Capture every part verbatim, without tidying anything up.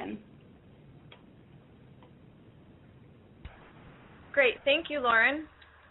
begin. Great. Thank you, Lauren.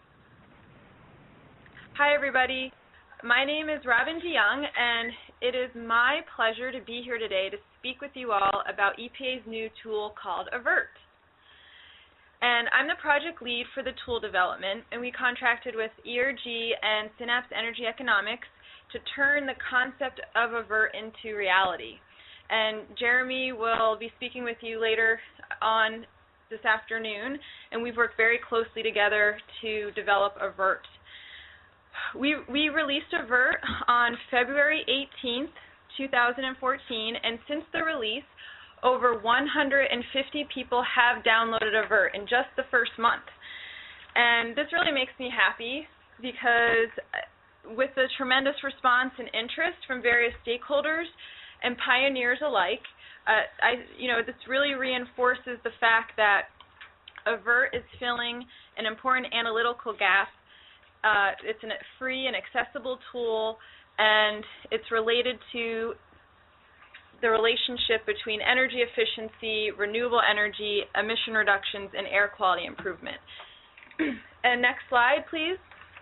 Hi, everybody. My name is Robin DeYoung, and it is my pleasure to be here today to speak with you all about E P A's new tool called AVERT. And I'm the project lead for the tool development, and we contracted with E R G and Synapse Energy Economics to turn the concept of AVERT into reality. And Jeremy will be speaking with you later on this afternoon, and we've worked very closely together to develop AVERT. We, we released AVERT on February eighteenth, two thousand fourteen, and since the release, over one hundred fifty people have downloaded AVERT in just the first month. And this really makes me happy because with the tremendous response and interest from various stakeholders and pioneers alike, uh, I, you know, this really reinforces the fact that AVERT is filling an important analytical gap. Uh, it's a free and accessible tool, and it's related to the relationship between energy efficiency, renewable energy, emission reductions, and air quality improvement. And next slide, please.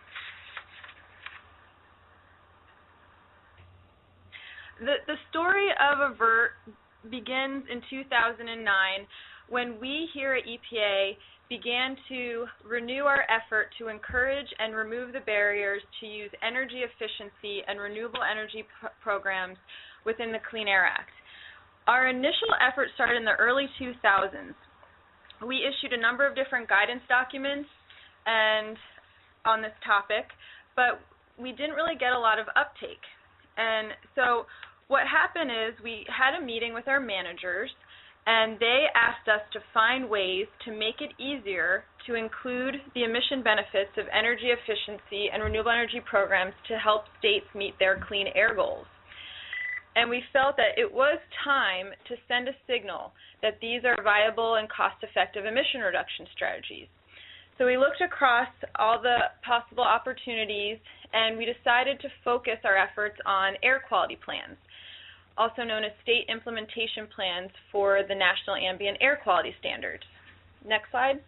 The, the story of AVERT begins in two thousand nine when we here at E P A began to renew our effort to encourage and remove the barriers to use energy efficiency and renewable energy pr programs within the Clean Air Act. Our initial effort started in the early two thousands. We issued a number of different guidance documents and on this topic, but we didn't really get a lot of uptake. And so what happened is we had a meeting with our managers, and they asked us to find ways to make it easier to include the emission benefits of energy efficiency and renewable energy programs to help states meet their clean air goals. And we felt that it was time to send a signal that these are viable and cost-effective emission reduction strategies. So we looked across all the possible opportunities, and we decided to focus our efforts on air quality plans, also known as state implementation plans for the National Ambient Air Quality Standards. Next slide.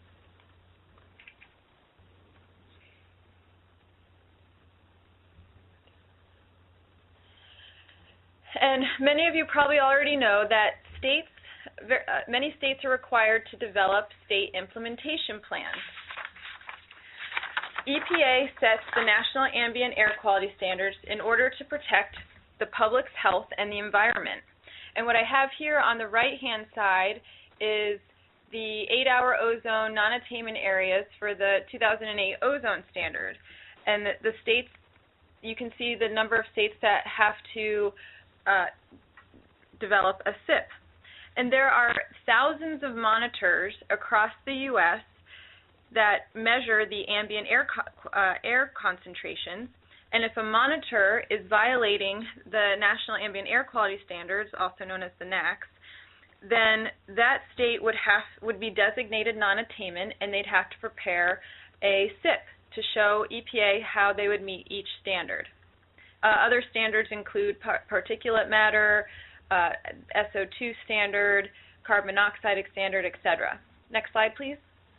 And many of you probably already know that states, many states are required to develop state implementation plans. E P A sets the National Ambient Air Quality Standards in order to protect the public's health and the environment. And what I have here on the right-hand side is the eight-hour ozone non-attainment areas for the two thousand eight ozone standard. And the, the states, you can see the number of states that have to uh, develop a S I P. And there are thousands of monitors across the U S that measure the ambient air, co uh, air concentrations. And if a monitor is violating the National Ambient Air Quality Standards, also known as the N A Cs, then that state would have would be designated non-attainment, and they'd have to prepare a S I P to show E P A how they would meet each standard. Uh, other standards include par particulate matter, uh, S O two standard, carbon monoxide standard, et cetera. Next slide, please.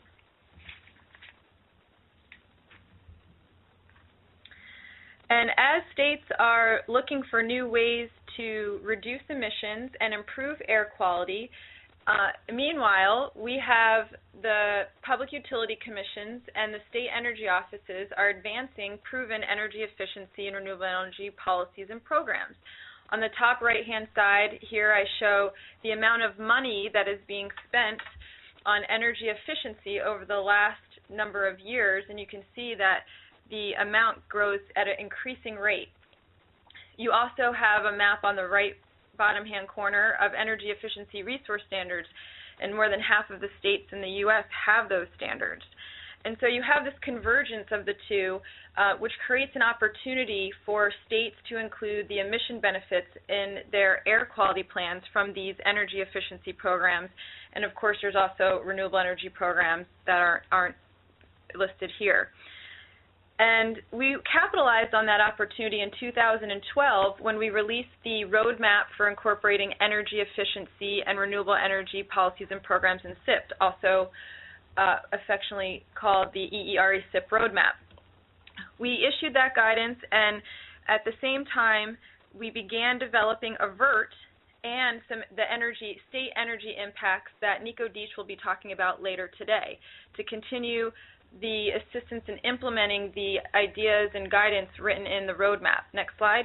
And as states are looking for new ways to reduce emissions and improve air quality, uh, meanwhile, we have the Public Utility Commissions and the state energy offices are advancing proven energy efficiency and renewable energy policies and programs. On the top right-hand side here, I show the amount of money that is being spent on energy efficiency over the last number of years, and you can see that the amount grows at an increasing rate. You also have a map on the right bottom hand corner of energy efficiency resource standards, and more than half of the states in the U S have those standards. And so you have this convergence of the two, uh, which creates an opportunity for states to include the emission benefits in their air quality plans from these energy efficiency programs. And of course, there's also renewable energy programs that are, aren't listed here. And we capitalized on that opportunity in two thousand twelve when we released the roadmap for incorporating energy efficiency and renewable energy policies and programs in S I P, also uh, affectionately called the E E R E S I P roadmap. We issued that guidance, and at the same time, we began developing AVERT and some the energy state energy impacts that Nico Deach will be talking about later today to continue the assistance in implementing the ideas and guidance written in the roadmap. Next slide.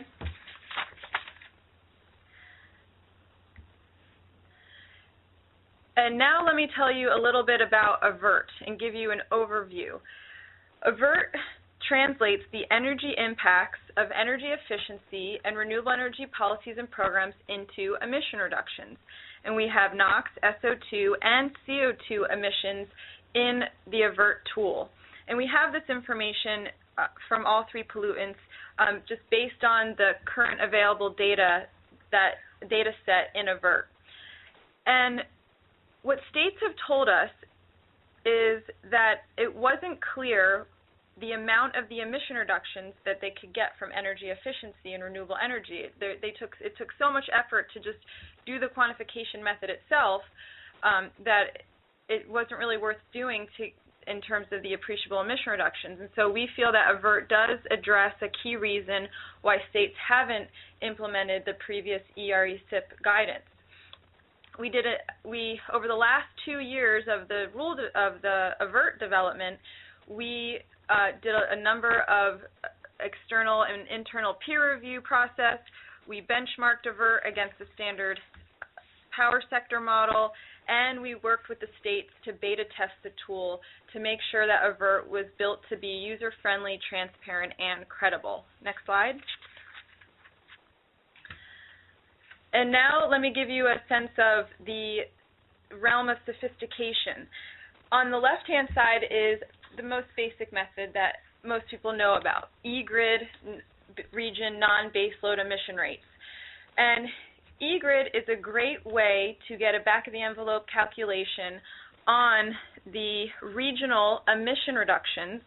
And now let me tell you a little bit about AVERT and give you an overview. AVERT translates the energy impacts of energy efficiency and renewable energy policies and programs into emission reductions. And we have NOx, S O two, and C O two emissions in the AVERT tool. And we have this information uh, from all three pollutants um, just based on the current available data, that data set in AVERT. And what states have told us is that it wasn't clear the amount of the emission reductions that they could get from energy efficiency and renewable energy. They, they took, it took so much effort to just do the quantification method itself um, that it wasn't really worth doing to, in terms of the appreciable emission reductions. And so we feel that AVERT does address a key reason why states haven't implemented the previous E R E S I P guidance. We did it, we, over the last two years of the rule de, of the AVERT development, we uh, did a, a number of external and internal peer review process. We benchmarked AVERT against the standard power sector model, and we worked with the states to beta test the tool to make sure that AVERT was built to be user-friendly, transparent, and credible. Next slide. And now let me give you a sense of the realm of sophistication. On the left-hand side is the most basic method that most people know about, E-grid region non-baseload emission rates. And E-grid is a great way to get a back-of-the-envelope calculation on the regional emission reductions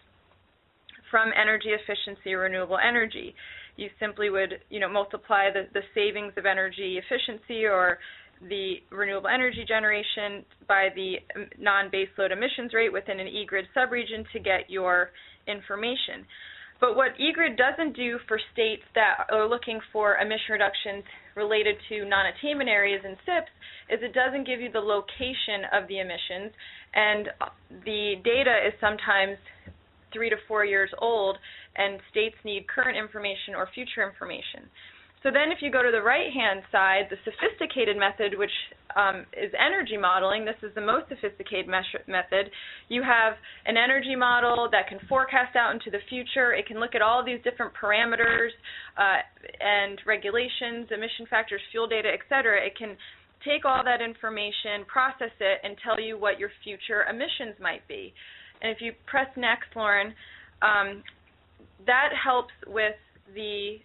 from energy efficiency or renewable energy. You simply would, you know, multiply the, the savings of energy efficiency or the renewable energy generation by the non-baseload emissions rate within an E-grid subregion to get your information. But what E-grid doesn't do for states that are looking for emission reductions related to non-attainment areas and S I Ps is it doesn't give you the location of the emissions, and the data is sometimes three to four years old, and states need current information or future information. So then if you go to the right-hand side, the sophisticated method, which um, is energy modeling, this is the most sophisticated method. You have an energy model that can forecast out into the future. It can look at all these different parameters uh, and regulations, emission factors, fuel data, et cetera. It can take all that information, process it, and tell you what your future emissions might be. And if you press next, Lauren, um, that helps with the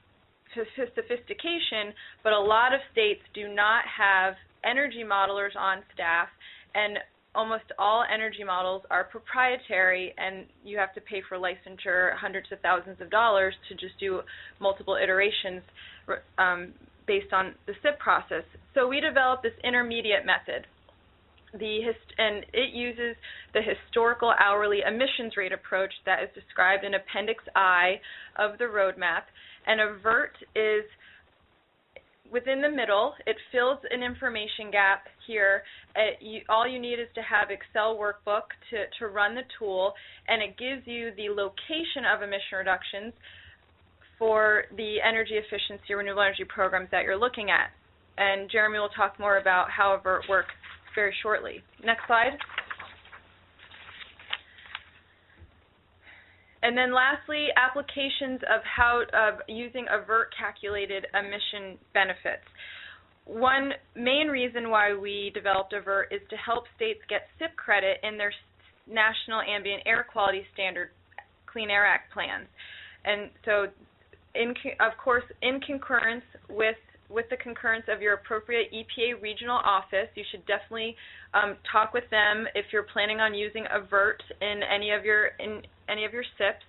sophistication, but a lot of states do not have energy modelers on staff, and almost all energy models are proprietary, and you have to pay for licensure hundreds of thousands of dollars to just do multiple iterations um, based on the S I P process. So we developed this intermediate method. The hist and it uses the historical hourly emissions rate approach that is described in Appendix I of the roadmap. And AVERT is within the middle. It fills an information gap here. It, you, all you need is to have Excel workbook to, to run the tool, and it gives you the location of emission reductions for the energy efficiency or renewable energy programs that you're looking at. And Jeremy will talk more about how AVERT works very shortly. Next slide. And then lastly, applications of how of using AVERT calculated emission benefits. One main reason why we developed AVERT is to help states get S I P credit in their National Ambient Air Quality Standard Clean Air Act plans. And so, in, of course, in concurrence with with the concurrence of your appropriate E P A regional office, you should definitely um, talk with them if you're planning on using AVERT in any of your in any of your S I Ps.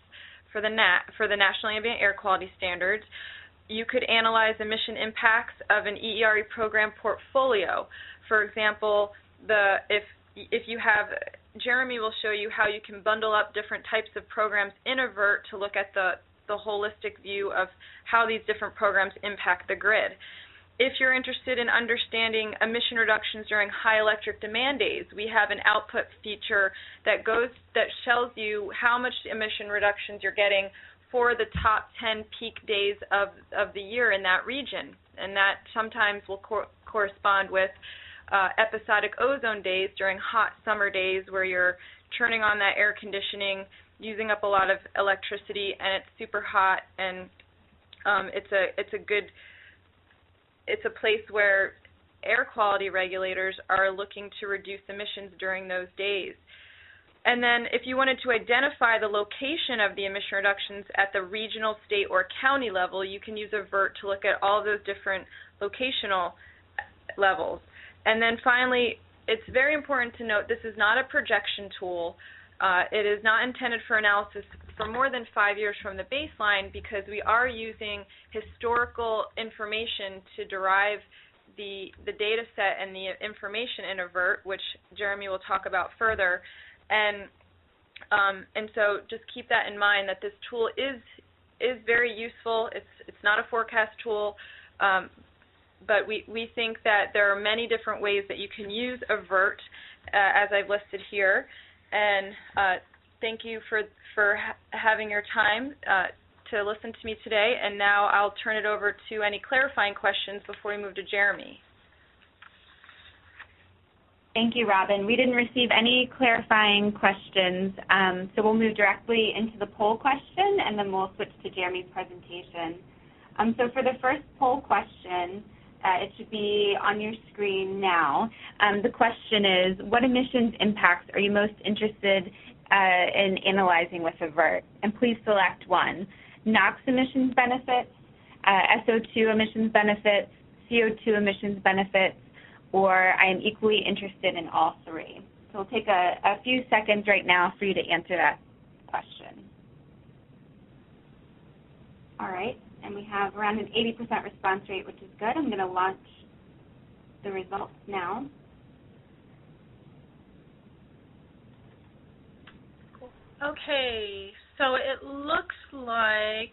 for the N A for the National Ambient Air Quality Standards. You could analyze emission impacts of an E E R E program portfolio. For example, the if if you have, Jeremy will show you how you can bundle up different types of programs in a VERT to look at the, the holistic view of how these different programs impact the grid. If you're interested in understanding emission reductions during high electric demand days, we have an output feature that goes that shows you how much emission reductions you're getting for the top ten peak days of, of the year in that region. And that sometimes will cor correspond with uh, episodic ozone days during hot summer days where you're turning on that air conditioning, using up a lot of electricity, and it's super hot, and um, it's a it's a good it's a place where air quality regulators are looking to reduce emissions during those days. And then if you wanted to identify the location of the emission reductions at the regional, state, or county level, you can use a VERT to look at all those different locational levels. And then finally, it's very important to note this is not a projection tool. Uh, it is not intended for analysis for more than five years from the baseline, because we are using historical information to derive the, the data set and the information in a VERT, which Jeremy will talk about further. And um, and so just keep that in mind, that this tool is is very useful. It's it's not a forecast tool, um, but we, we think that there are many different ways that you can use a VERT, uh, as I've listed here. And uh, thank you for, for ha having your time uh, to listen to me today. And now I'll turn it over to any clarifying questions before we move to Jeremy. Thank you, Robin. We didn't receive any clarifying questions, um, so we'll move directly into the poll question, and then we'll switch to Jeremy's presentation. Um, so for the first poll question, uh, it should be on your screen now. Um, the question is, what emissions impacts are you most interested uh, in analyzing with a VERT? And please select one: NOx emissions benefits, uh, S O two emissions benefits, C O two emissions benefits, or I am equally interested in all three. So we'll take a, a few seconds right now for you to answer that question. All right, and we have around an eighty percent response rate, which is good. I'm going to launch the results now. Okay, so it looks like,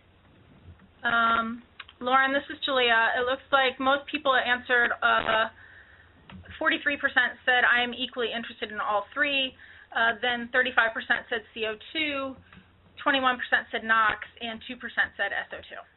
um, Lauren, this is Julia. It looks like most people answered uh, forty-three percent said I am equally interested in all three, uh, then thirty-five percent said C O two, twenty-one percent said NOx, and two percent said S O two.